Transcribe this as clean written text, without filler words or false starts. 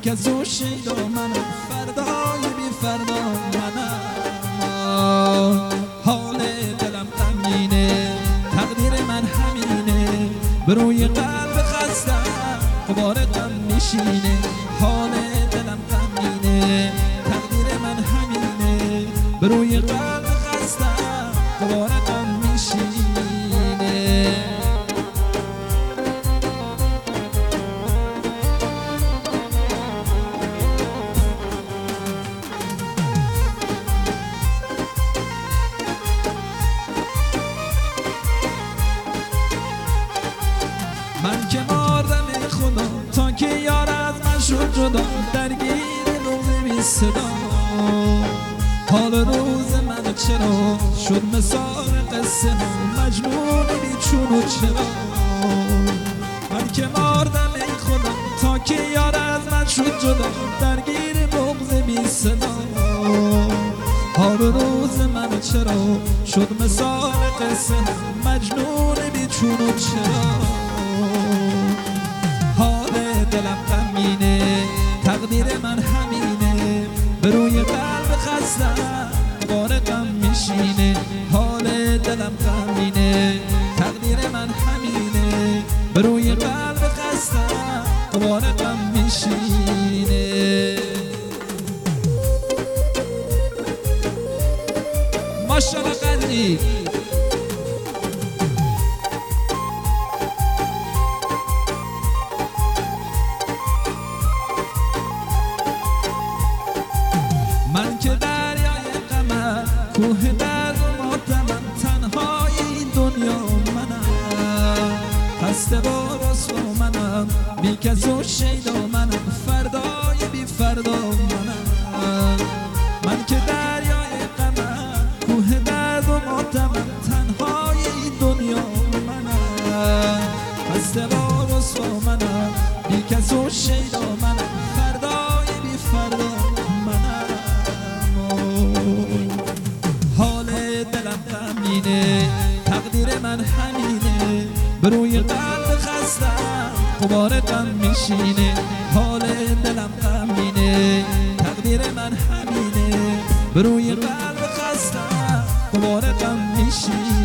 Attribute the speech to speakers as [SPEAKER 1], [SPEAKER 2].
[SPEAKER 1] کس و شیدا منم، فردای بی فردا منم. حال دلم غمگینه، تقدیر من همینه، به روی قلب خستم غبار غم میشینه. حال دلم غمگینه، تقدیر من همینه، به روی قلب خستم غبار غم میشینه. من که ماردم خدا تا که یار از من شد جدا، درگیر نغمه بی صدا. حال روز من چرا شد مثال قصه ها، مجنون بی چون و چرا. من که ماردم خدا تا که یار از من شد جدا، درگیر نغمه بی صدا. حال روز من چرا شد مثال قصه ها، مجنون بی چون و چرا. حال دلم غمگینه، تقدیر من همینه، به روی قلب خستم غبار غم میشینه. حال دلم غمگینه، تقدیر من همینه، به روی قلب خستم غبار غم میشینه. ماشاءالله قدری. من که دریای غمم، کوه درد و ماتمم، تنهای این دنیا منم، خسته با رسوا منم، بی کس و شیدا منم، فردای بی فردا منم. من که دریای غمم، کوه درد و ماتمم، تنهای این دنیا منم، خسته با رسوا منم، بی کس و شیدا منم، فردای بی فردا منم. حال دلم غمگینه، تقدیر من همینه، به روی قلب خستم غبار غم میشینه. حال دلم غمگینه، تقدیر من همینه، به روی قلب خستم غبار غم میشینه.